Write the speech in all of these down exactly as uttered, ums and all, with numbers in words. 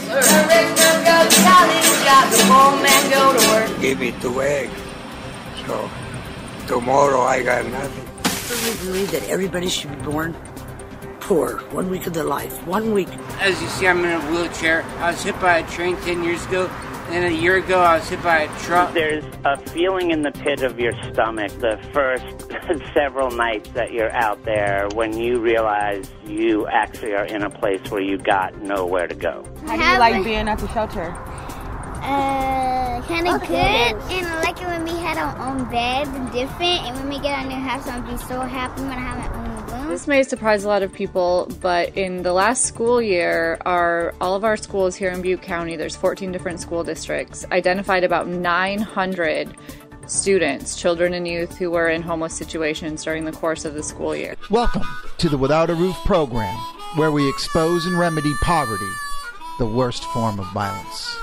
Give me two eggs. So tomorrow I got nothing. I really believe that everybody should be born poor, one week of their life, one week. As you see, I'm in a wheelchair. I was hit by a train ten years ago, and a year ago I was hit by a truck. There's a feeling in the pit of your stomach the first several nights that you're out there when you realize you actually are in a place where you got nowhere to go. How do you like being at the shelter? Uh, kind of good, and I like it when we had our own beds and different, and when we get our new house, I'll be so happy when I have my own room. This may surprise a lot of people, but in the last school year, our all of our schools here in Butte County, there's fourteen different school districts, identified about nine hundred students, children and youth who were in homeless situations during the course of the school year. Welcome to the Without a Roof program, where we expose and remedy poverty, the worst form of violence.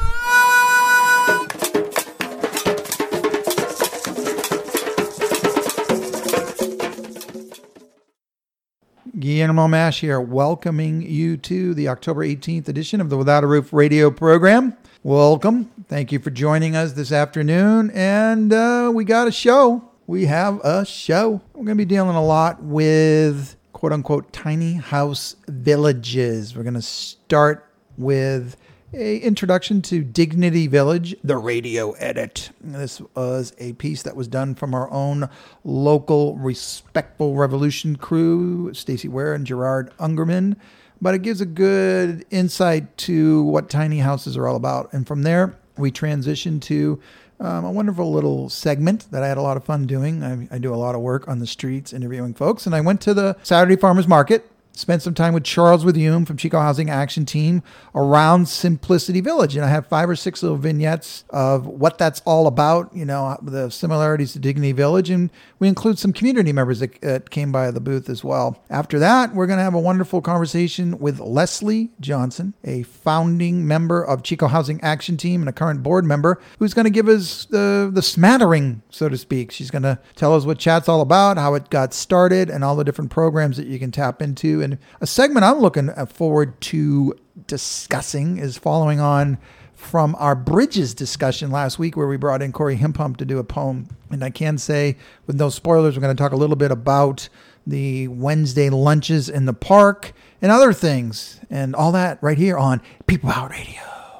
Guillermo Mash here, welcoming you to the October eighteenth edition of the Without a Roof radio program. Welcome. Thank you for joining us this afternoon. And uh, we got a show. We have a show. We're going to be dealing a lot with quote-unquote tiny house villages. We're going to start with a introduction to Dignity Village, the radio edit. This was a piece that was done from our own local Respectful Revolution crew, Stacey Ware and Gerard Ungerman. But it gives a good insight to what tiny houses are all about. And from there, we transition to um, a wonderful little segment that I had a lot of fun doing. I, I do a lot of work on the streets interviewing folks. And I went to the Saturday Farmers Market. Spent some time with Charles Withume from Chico Housing Action Team around Simplicity Village. And I have five or six little vignettes of what that's all about, you know, the similarities to Dignity Village. And we include some community members that, that came by the booth as well. After that, we're going to have a wonderful conversation with Leslie Johnson, a founding member of Chico Housing Action Team and a current board member, who's going to give us the, the smattering, so to speak. She's going to tell us what chat's all about, how it got started, and all the different programs that you can tap into. And a segment I'm looking forward to discussing is following on from our Bridges discussion last week, where we brought in Corey Himpump to do a poem. And I can say, with no spoilers, we're going to talk a little bit about the Wednesday lunches in the park and other things, and all that right here on People Power Radio.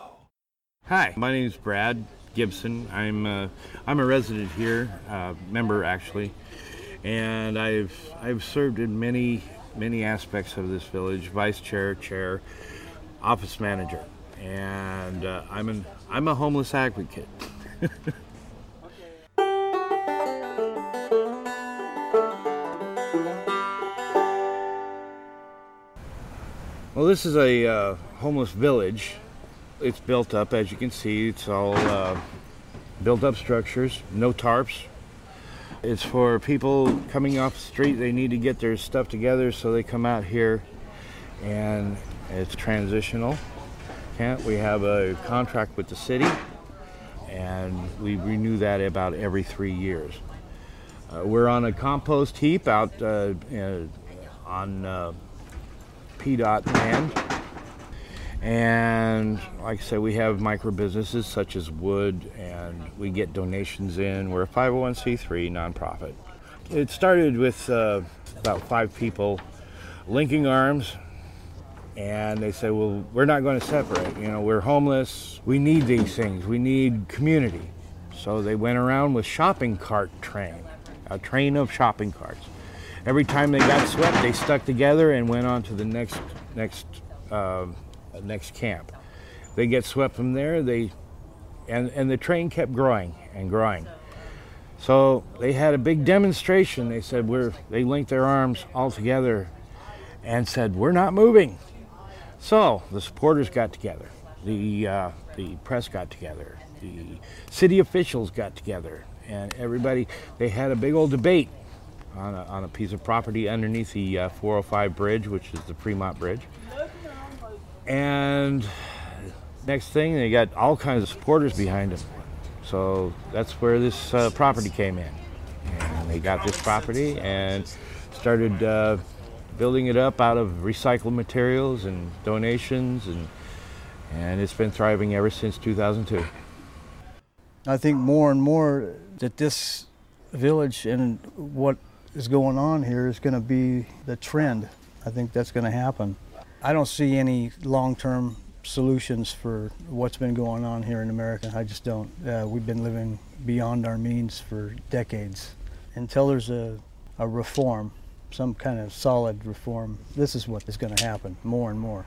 Hi, my name is Brad Gibson. I'm uh, I'm a resident here, uh, member actually, and I've I've served in many. many aspects of this village: vice chair, chair, office manager, and uh, I'm an I'm a homeless advocate. Well, this is a uh, homeless village. It's built up, as you can see. It's all uh, built up structures, no tarps. It's for people coming off the street. They need to get their stuff together, so they come out here, and it's transitional. We have a contract with the city, and we renew that about every three years. Uh, we're on a compost heap out uh, uh, on uh, P DOT land, and like I said, we have micro businesses such as wood, and we get donations in. We're a five oh one c three nonprofit. It started with uh, about five people linking arms, and they said, well, we're not going to separate. You know, we're homeless. We need these things. We need community. So they went around with shopping cart train, a train of shopping carts. Every time they got swept, they stuck together and went on to the next next. Uh, next camp. They get swept from there, they and and the train kept growing and growing. So they had a big demonstration. They said we're they linked their arms all together and said, we're not moving. So the supporters got together, the uh, the press got together, the city officials got together, and everybody, they had a big old debate on a, on a piece of property underneath the uh, four oh five bridge, which is the Fremont Bridge. And next thing, they got all kinds of supporters behind them. So that's where this uh, property came in. And they got this property and started uh, building it up out of recycled materials and donations, and and it's been thriving ever since two thousand two. I think more and more that this village and what is going on here is going to be the trend. I think that's going to happen. I don't see any long-term solutions for what's been going on here in America. I just don't. Uh, we've been living beyond our means for decades. Until there's a, a reform, some kind of solid reform, this is what is going to happen more and more.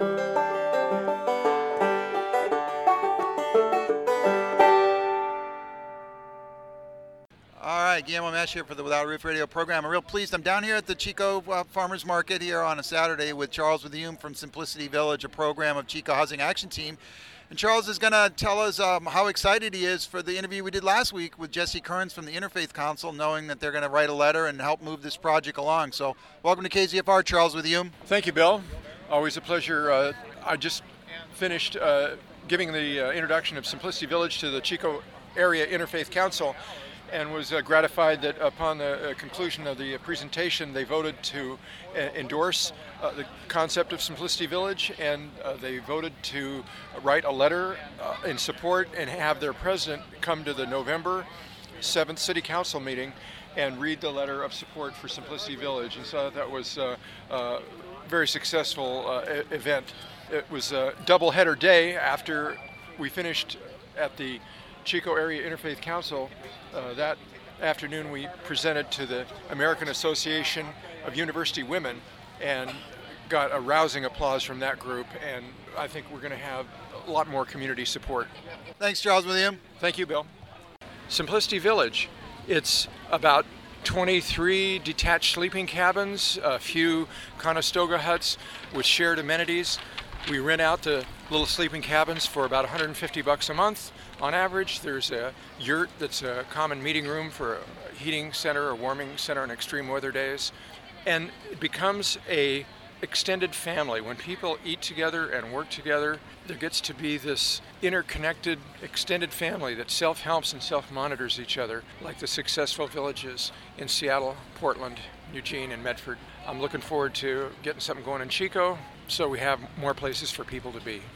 All right, Guillermo Mesh here for the Without a Roof radio program. I'm real pleased. I'm down here at the Chico uh, Farmers Market here on a Saturday with Charles Withium from Simplicity Village, a program of Chico Housing Action Team. And Charles is going to tell us um, how excited he is for the interview we did last week with Jesse Kearns from the Interfaith Council, knowing that they're going to write a letter and help move this project along. So welcome to K Z F R, Charles Withium. Thank you, Bill. Always a pleasure. Uh, I just finished uh, giving the uh, introduction of Simplicity Village to the Chico Area Interfaith Council, and was uh, gratified that upon the uh, conclusion of the presentation they voted to uh, endorse uh, the concept of Simplicity Village, and uh, they voted to write a letter uh, in support and have their president come to the November seventh City Council meeting and read the letter of support for Simplicity Village. And so that was a uh, uh, very successful uh, event. It was a double-header day after we finished at the Chico Area Interfaith Council. Uh, that afternoon we presented to the American Association of University Women and got a rousing applause from that group, and I think we're going to have a lot more community support. Thanks, Charles Withium. Thank you, Bill. Simplicity Village, it's about twenty-three detached sleeping cabins, a few Conestoga huts with shared amenities. We rent out the little sleeping cabins for about one hundred fifty bucks a month. On average, there's a yurt that's a common meeting room for a heating center or warming center on extreme weather days. And it becomes a extended family. When people eat together and work together, there gets to be this interconnected extended family that self-helps and self-monitors each other, like the successful villages in Seattle, Portland, Eugene, and Medford. I'm looking forward to getting something going in Chico so we have more places for people to be.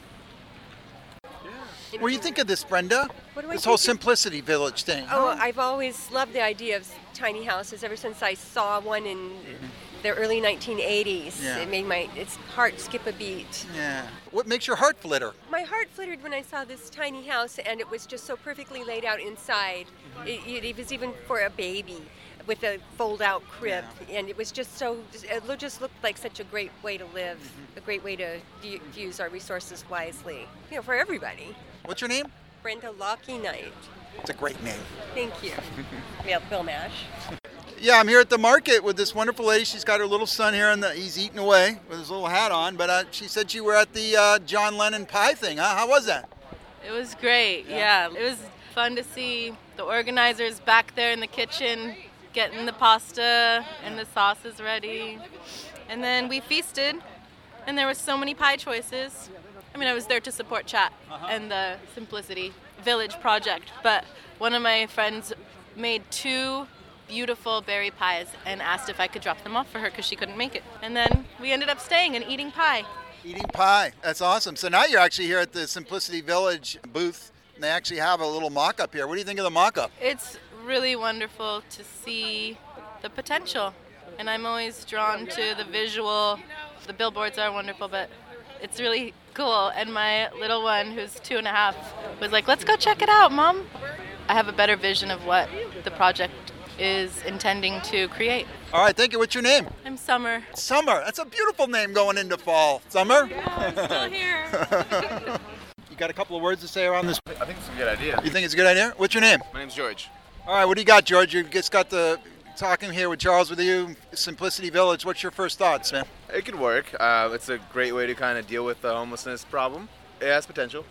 What do you think of this, Brenda? What do I this whole think? Simplicity Village thing. Oh, huh? I've always loved the idea of tiny houses ever since I saw one in the early nineteen eighties. Yeah. It made my its heart skip a beat. Yeah. What makes your heart flitter? My heart fluttered when I saw this tiny house, and it was just so perfectly laid out inside. Mm-hmm. It, it was even for a baby with a fold-out crib, yeah. And it was just so, it just looked like such a great way to live, mm-hmm. a great way to u- use our resources wisely, you know, for everybody. What's your name? Brenda Lockey Knight. It's a great name. Thank you. Yeah, Bill Nash. Yeah, I'm here at the market with this wonderful lady. She's got her little son here, and he's eating away with his little hat on. But uh, she said you were at the uh, John Lennon pie thing. Huh? How was that? It was great. Yeah. yeah, it was fun to see the organizers back there in the kitchen getting the pasta and the sauces ready, and then we feasted, and there was so many pie choices. I mean, I was there to support Chat uh-huh. and the Simplicity Village project, but one of my friends made two beautiful berry pies and asked if I could drop them off for her because she couldn't make it. And then we ended up staying and eating pie. Eating pie. That's awesome. So now you're actually here at the Simplicity Village booth, and they actually have a little mock-up here. What do you think of the mock-up? It's really wonderful to see the potential, and I'm always drawn to the visual. The billboards are wonderful, but it's really cool. And my little one, who's two and a half, was like, let's go check it out, Mom. I have a better vision of what the project is intending to create. All right, thank you. What's your name? I'm Summer. Summer. That's a beautiful name going into fall. Summer? Yeah, I'm still here. You got a couple of words to say around this? I think it's a good idea. You think it's a good idea? What's your name? My name's George. All right, what do you got, George? You just got the talking here with Charles with you, Simplicity Village. What's your first thoughts, man? It could work. Uh, it's a great way to kind of deal with the homelessness problem. It has potential.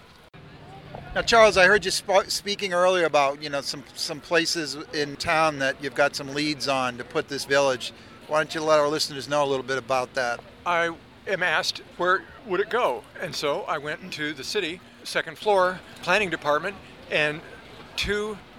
Now, Charles, I heard you sp- speaking earlier about, you know, some, some places in town that you've got some leads on to put this village. Why don't you let our listeners know a little bit about that? I am asked, where would it go? And so I went into the city, second floor, planning department, and two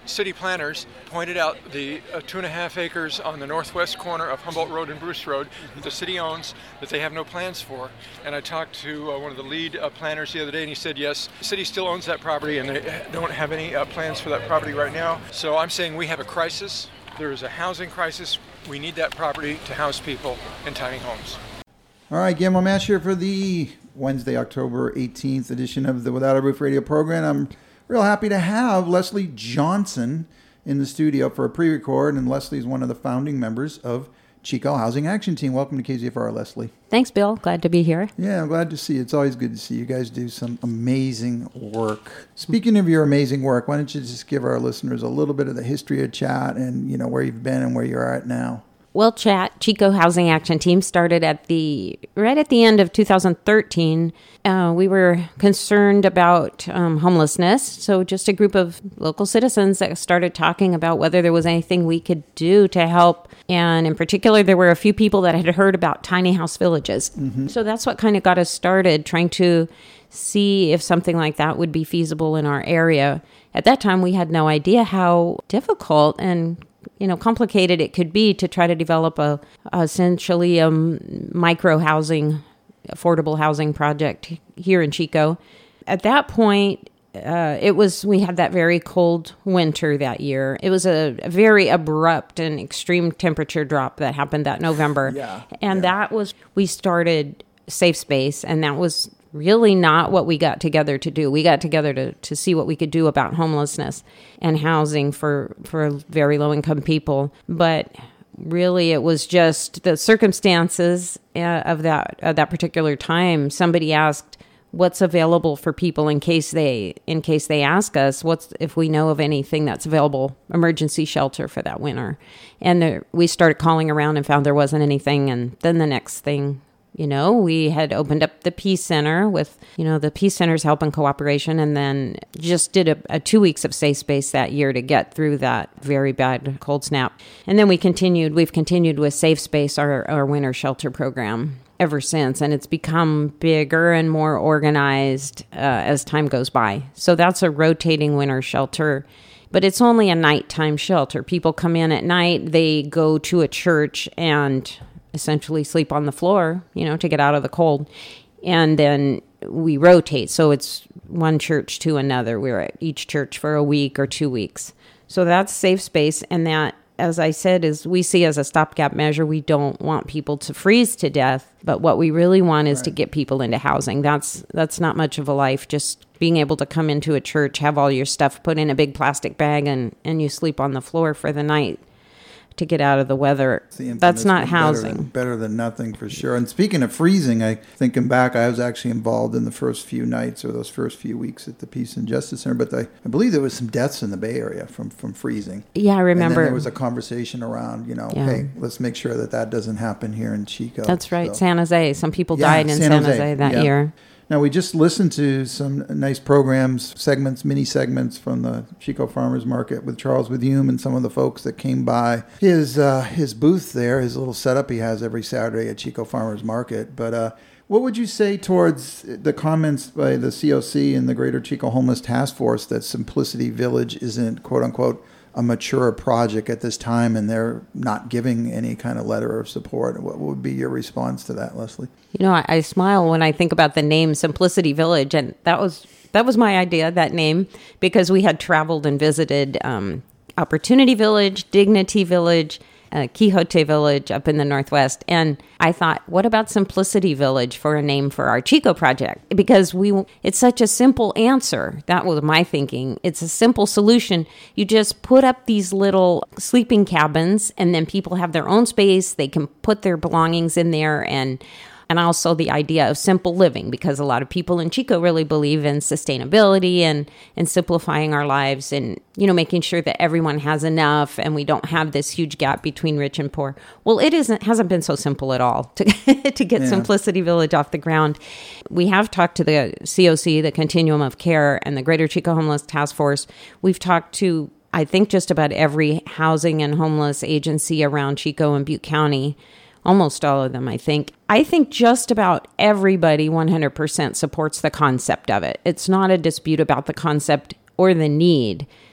city planners pointed out the uh, two and a half acres on the northwest corner of Humboldt Road and Bruce Road that the city owns that they have no plans for. And I talked to uh, one of the lead uh, planners the other day, and he said, yes, the city still owns that property and they don't have any uh, plans for that property right now. So I'm saying we have a crisis. There is a housing crisis. We need that property to house people in tiny homes. All right, Guillermo Mash here for the Wednesday, October eighteenth edition of the Without a Roof radio program. I'm real happy to have Leslie Johnson in the studio for a pre-record, and Leslie is one of the founding members of Chico Housing Action Team. Welcome to K Z F R, Leslie. Thanks, Bill. Glad to be here. Yeah, I'm glad to see you. It's always good to see you guys do some amazing work. Speaking of your amazing work, why don't you just give our listeners a little bit of the history of Chat and, you know, where you've been and where you're at now. Well, Chat, Chico Housing Action Team, started at the right at the end of two thousand thirteen. Uh, we were concerned about um, homelessness, so just a group of local citizens that started talking about whether there was anything we could do to help. And in particular, there were a few people that had heard about tiny house villages. Mm-hmm. So that's what kind of got us started, trying to see if something like that would be feasible in our area. At that time, we had no idea how difficult and you know, complicated it could be to try to develop a, a essentially a micro housing, affordable housing project here in Chico. At that point, uh, it was, we had that very cold winter that year. It was a, a very abrupt and extreme temperature drop that happened that November. Yeah, and yeah. that was, we started Safe Space, and that was really not what we got together to do. We got together to, to see what we could do about homelessness and housing for, for very low-income people. But really, it was just the circumstances uh, of that of that particular time. Somebody asked, "What's available for people in case they in case they ask us? What's if we know of anything that's available, emergency shelter for that winter?" And there, we started calling around and found there wasn't anything. And then the next thing, you know, we had opened up the Peace Center with, you know, the Peace Center's help and cooperation, and then just did a, a two weeks of Safe Space that year to get through that very bad cold snap. And then we continued, we've continued with Safe Space, our, our winter shelter program, ever since. And it's become bigger and more organized uh, as time goes by. So that's a rotating winter shelter. But it's only a nighttime shelter. People come in at night, they go to a church and essentially sleep on the floor, you know, to get out of the cold. And then we rotate. So it's one church to another. We're at each church for a week or two weeks. So that's Safe Space. And that, as I said, is we see as a stopgap measure. We don't want people to freeze to death. But what we really want is right. to get people into housing. That's that's not much of a life. Just being able to come into a church, have all your stuff put in a big plastic bag, and, and you sleep on the floor for the night to get out of the weather. That's not housing. Better than, better than nothing, for sure. And speaking of freezing, I thinking back, I was actually involved in the first few nights or those first few weeks at the Peace and Justice Center, but I, I believe there was some deaths in the Bay Area from, from freezing. Yeah, I remember. And then there was a conversation around, you know, yeah. hey, let's make sure that that doesn't happen here in Chico. That's right, so. San Jose. Some people yeah, died in San, San Jose, Jose that yeah. year. Now, we just listened to some nice programs, segments, mini segments from the Chico Farmers Market with Charles Withume and some of the folks that came by his uh, his booth there, his little setup he has every Saturday at Chico Farmers Market. But uh, what would you say towards the comments by the C O C and the Greater Chico Homeless Task Force that Simplicity Village isn't, quote unquote, a mature project at this time, and they're not giving any kind of letter of support? What would be your response to that, Leslie? You know, I, I smile when I think about the name Simplicity Village, and that was that was my idea, that name, because we had traveled and visited um, Opportunity Village, Dignity Village, uh, Quixote Village up in the Northwest. And I thought, what about Simplicity Village for a name for our Chico project? Because we, it's such a simple answer. That was my thinking. It's a simple solution. You just put up these little sleeping cabins, and then people have their own space. They can put their belongings in there, and And also the idea of simple living, because a lot of people in Chico really believe in sustainability and, and simplifying our lives and, you know, making sure that everyone has enough and we don't have this huge gap between rich and poor. Well, it isn't hasn't been so simple at all to, to get yeah. Simplicity Village off the ground. We have talked to the C O C, the Continuum of Care, and the Greater Chico Homeless Task Force. We've talked to, I think, just about every housing and homeless agency around Chico and Butte County. Almost all of them, I think. I think just about everybody one hundred percent supports the concept of it. It's not a dispute about the concept or the need.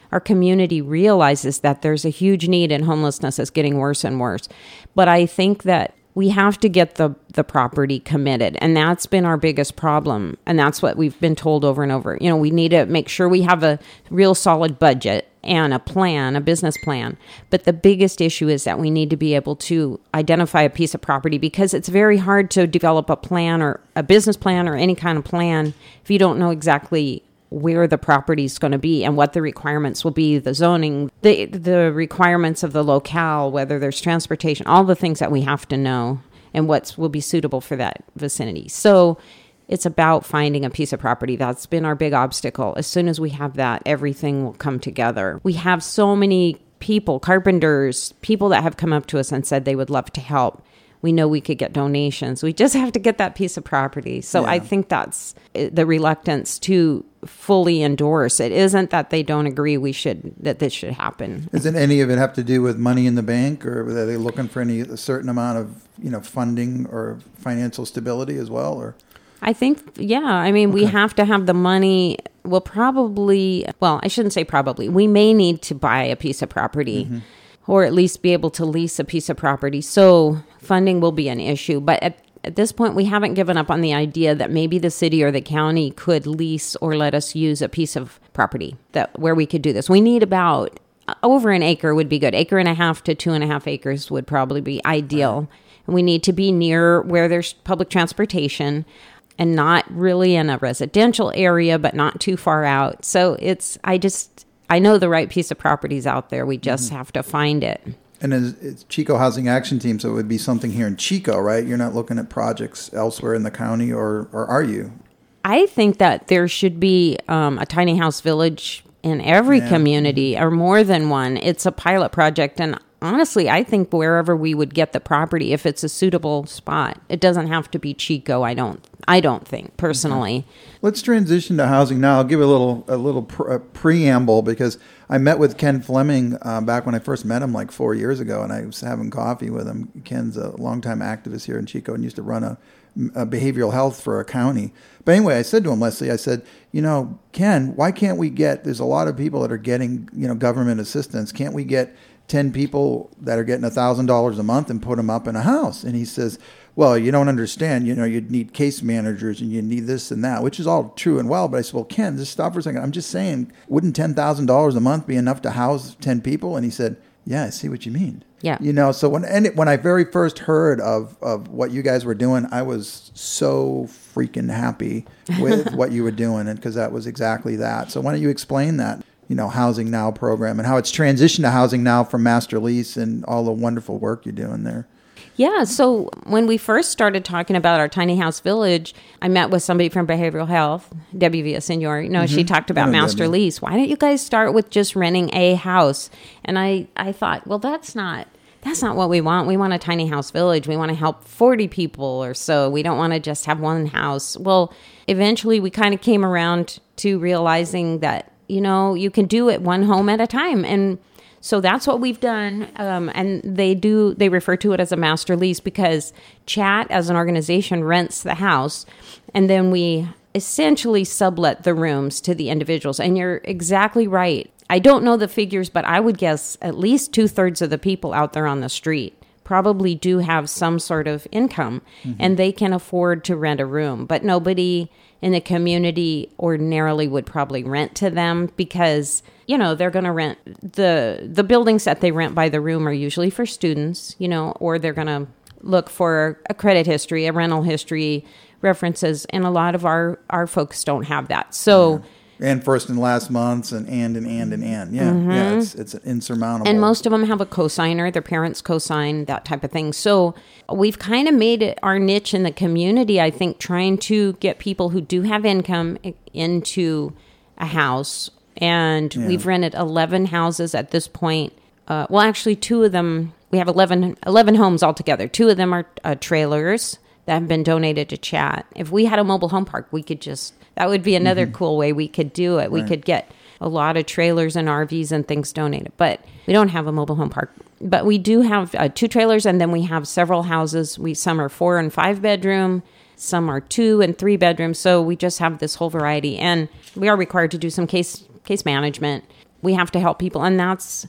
our community realizes that there's a huge need and homelessness is getting worse and worse. But I think that we have to get the, the property committed. And that's been our biggest problem. And that's what we've been told over and over. You know, we need to make sure we have a real solid budget and a plan, a business plan. But the biggest issue is that we need to be able to identify a piece of property, because it's very hard to develop a plan or a business plan or any kind of plan if you don't know exactly where the property is going to be and what the requirements will be, the zoning, the the requirements of the locale, whether there's transportation, all the things that we have to know and what will be suitable for that vicinity. So it's about finding a piece of property. That's been our big obstacle. As soon as we have that, everything will come together. We have so many people, carpenters, people that have come up to us and said they would love to help. We know we could get donations. We just have to get that piece of property. So yeah. I think that's the reluctance to fully endorse. It isn't that they don't agree we should that this should happen. Doesn't any of it have to do with money in the bank, or are they looking for any a certain amount of you know funding or financial stability as well? Or I think, yeah. I mean, okay. we have to have the money. We'll probably, well, I shouldn't say probably. We may need to buy a piece of property. Mm-hmm. Or at least be able to lease a piece of property. So funding will be an issue. But at, at this point, we haven't given up on the idea that maybe the city or the county could lease or let us use a piece of property that where we could do this. We need about over an acre would be good. Acre and a half to two and a half acres would probably be ideal. Right. And we need to be near where there's public transportation and not really in a residential area, but not too far out. So it's, I just... I know the right piece of property is out there. We just mm-hmm. have to find it. And it's, it's Chico Housing Action Team, so it would be something here in Chico, right? You're not looking at projects elsewhere in the county, or, or are you? I think that there should be um, a tiny house village in every yeah. community, or more than one. It's a pilot project, and honestly, I think wherever we would get the property, if it's a suitable spot, it doesn't have to be Chico. I don't. I don't think personally. Okay. Let's transition to housing now. I'll give a little a little pre- a preamble, because I met with Ken Fleming uh, back when I first met him like four years ago, and I was having coffee with him. Ken's a longtime activist here in Chico and used to run a, a behavioral health for a county. But anyway, I said to him, Leslie, I said, you know, Ken, why can't we get? There's a lot of people that are getting you know government assistance. Can't we get ten people that are getting one thousand dollars a month and put them up in a house? And he says, well, you don't understand. You know, you'd need case managers and you need this and that, which is all true and well. But I said, well, Ken, just stop for a second. I'm just saying, wouldn't ten thousand dollars a month be enough to house ten people? And he said, yeah, I see what you mean. Yeah. You know, so when and when I very first heard of, of what you guys were doing, I was so freaking happy with what you were doing, and because that was exactly that. So why don't you explain that? You know, Housing Now program and how it's transitioned to Housing Now from Master Lease and all the wonderful work you're doing there. Yeah, so when we first started talking about our tiny house village, I met with somebody from behavioral health, Debbie Villasenor. You know, mm-hmm. she talked about master Debbie. lease. Why don't you guys start with just renting a house? And I, I thought, well, that's not that's not what we want. We want a tiny house village. We want to help forty people or so. We don't want to just have one house. Well, eventually we kind of came around to realizing that, you know, you can do it one home at a time. And so that's what we've done. Um, and they do, they refer to it as a master lease, because Chat as an organization rents the house, and then we essentially sublet the rooms to the individuals. And you're exactly right. I don't know the figures, but I would guess at least two thirds of the people out there on the street probably do have some sort of income, mm-hmm. and they can afford to rent a room. But nobody in the community ordinarily would probably rent to them, because, you know, they're going to rent the the buildings that they rent by the room are usually for students, you know, or they're going to look for a credit history, a rental history, references. And a lot of our, our folks don't have that. So. Yeah. And first and last months and and and and and and. Yeah, mm-hmm. yeah, it's it's insurmountable. And most of them have a cosigner, their parents cosign, that type of thing. So we've kind of made it our niche in the community, I think, trying to get people who do have income into a house. And yeah. we've rented eleven houses at this point. Uh, well, actually, two of them, we have eleven, eleven homes altogether. Two of them are uh, trailers that have been donated to Chat. If we had a mobile home park, we could just... That would be another mm-hmm. cool way we could do it. We right. could get a lot of trailers and R Vs and things donated. But we don't have a mobile home park. But we do have uh, two trailers, and then we have several houses. We Some are four and five bedroom. Some are two and three bedrooms. So we just have this whole variety. And we are required to do some case case management. we have to help people, and that's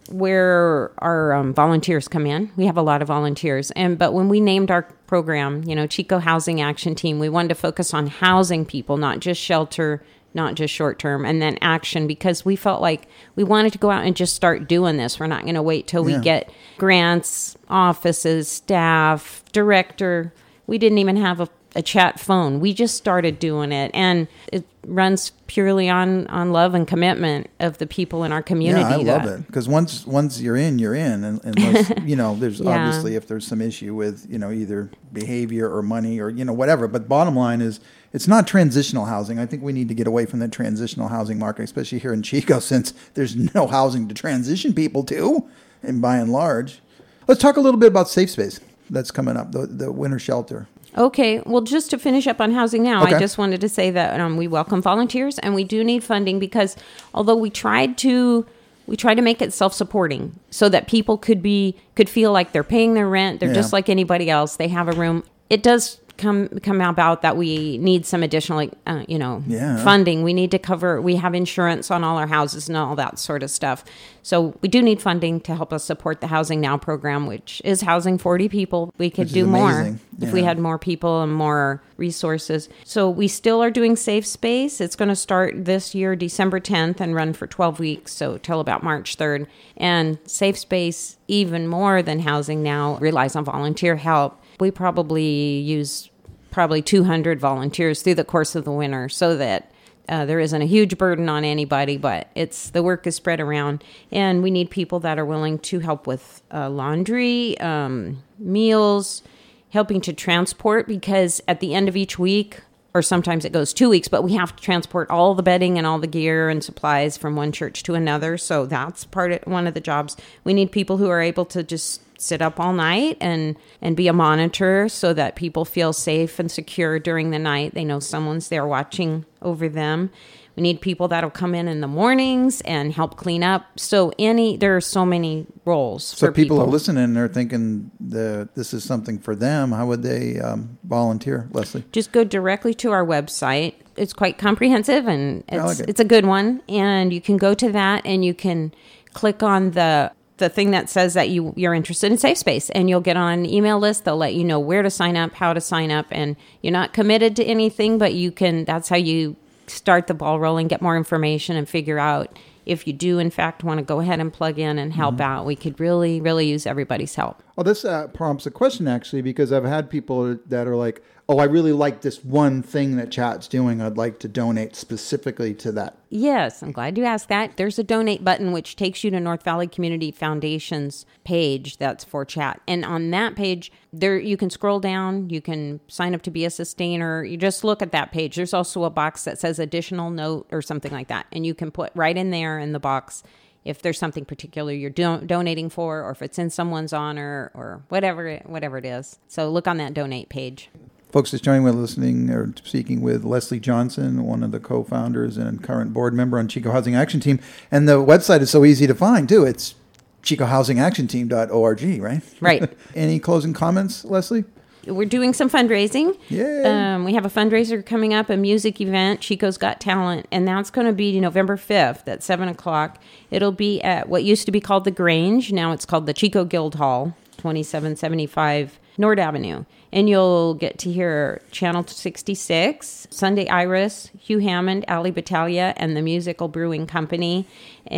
where our um, volunteers come in. We have a lot of volunteers, and but when we named our program, you know, Chico Housing Action Team, we wanted to focus on housing people, not just shelter, not just short term, and then action, because we felt like we wanted to go out and just start doing this. We're not going to wait till Yeah. we get grants, offices, staff, director. We didn't even have a, a chat phone. We just started doing it, and it runs purely on, on love and commitment of the people in our community. Yeah, I that, love it, because once once you're in, you're in, and unless you know, there's Yeah. obviously if there's some issue with you know either behavior or money or you know whatever. But bottom line is, it's not transitional housing. I think we need to get away from the transitional housing market, especially here in Chico, since there's no housing to transition people to, and by and large. Let's talk a little bit about Safe Space that's coming up, the the winter shelter. Okay, well, just to finish up on housing now, Okay. I just wanted to say that um, we welcome volunteers, and we do need funding, because although we tried to we tried to make it self-supporting so that people could be could feel like they're paying their rent, they're Yeah. just like anybody else, they have a room. It does come come about that we need some additional, like, uh, you know, Yeah. funding. We need to cover. We have insurance on all our houses and all that sort of stuff. So we do need funding to help us support the Housing Now program, which is housing forty people. We could Which is do more amazing. if we Yeah. had more people and more resources. So we still are doing Safe Space. It's going to start this year, December tenth, and run for twelve weeks, so till about March third. And Safe Space, even more than Housing Now, relies on volunteer help. We probably use probably two hundred volunteers through the course of the winter, so that uh, there isn't a huge burden on anybody, but it's the work is spread around, and we need people that are willing to help with uh, laundry, um, meals, helping to transport, because at the end of each week, or sometimes it goes two weeks, but we have to transport all the bedding and all the gear and supplies from one church to another. So that's part of one of the jobs. We need people who are able to just sit up all night and, and be a monitor, so that people feel safe and secure during the night. They know someone's there watching over them. We need people that'll come in in the mornings and help clean up. So any there are so many roles So for people, people. are listening and they're thinking the this is something for them. How would they um, volunteer, Leslie? Just go directly to our website. It's quite comprehensive, and it's, I like it. it's a good one. And you can go to that, and you can click on the the thing that says that you, you're interested in Safe Space, and you'll get on an email list. They'll let you know where to sign up, how to sign up, and you're not committed to anything, but you can. That's how you start the ball rolling, get more information, and figure out if you do, in fact, want to go ahead and plug in and help Mhm. out. We could really, really use everybody's help. Well, this uh, prompts a question, actually, because I've had people that are like, oh, I really like this one thing that Chat's doing. I'd like to donate specifically to that. Yes, I'm glad you asked that. There's a donate button which takes you to North Valley Community Foundation's page that's for Chat. And on that page, there you can scroll down, you can sign up to be a sustainer. You just look at that page. There's also a box that says additional note or something like that. And you can put right in there in the box if there's something particular you're do- donating for, or if it's in someone's honor, or whatever, whatever it is. So look on that donate page. Folks, just joining with listening or speaking with Leslie Johnson, one of the co-founders and current board member on Chico Housing Action Team. And the website is so easy to find, too. It's chico housing action team dot org, right? Right. Any closing comments, Leslie? We're doing some fundraising. Yeah. Um, we have a fundraiser coming up, a music event, Chico's Got Talent, and that's going to be November fifth at seven o'clock. It'll be at what used to be called the Grange. Now it's called the Chico Guild Hall, twenty-seven seventy-five Nord Avenue. And you'll get to hear Channel sixty-six, Sunday Iris, Hugh Hammond, Ali Battaglia, and the Musical Brewing Company.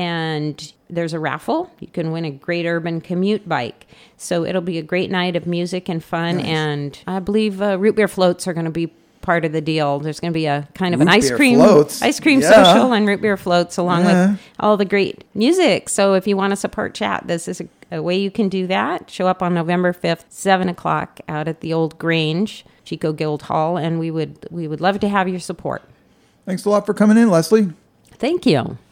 And there's a raffle. You can win a great urban commute bike. So it'll be a great night of music and fun. Nice. And I believe uh, root beer floats are going to be part of the deal. There's going to be a kind of Root an ice beer cream floats? ice cream Yeah. social and root beer floats along Yeah. with all the great music. So if you want to support Chat, this is a, a way you can do that. Show up on November fifth, seven o'clock out at the old Grange, Chico Guild Hall, and we would we would love to have your support. Thanks a lot for coming in, Leslie. Thank you.